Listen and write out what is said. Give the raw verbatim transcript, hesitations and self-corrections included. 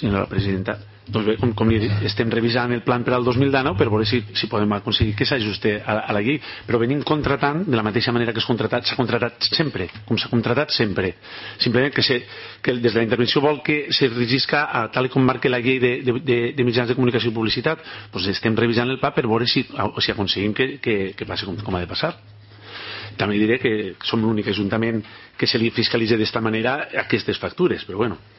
senyora presidenta. Doncs bé, com, com li he dit, estem revisant el plan per al dos mil dinou per veure si, si podem aconseguir que s'ajuste a, a la llei, però venim contratant de la mateixa manera que s'ha contratat, s'ha contratat sempre, com s'ha contratat sempre. Simplement que, se, que des de la intervenció vol que se regisca a, tal com marca la llei de, de, de, de mitjans de comunicació i publicitat, doncs estem revisant el P A per veure si, si aconseguim que, que, que passi com, com ha de passar. També diré que som l'únic ajuntament que se li fiscalitza d'esta manera aquestes factures, però bueno.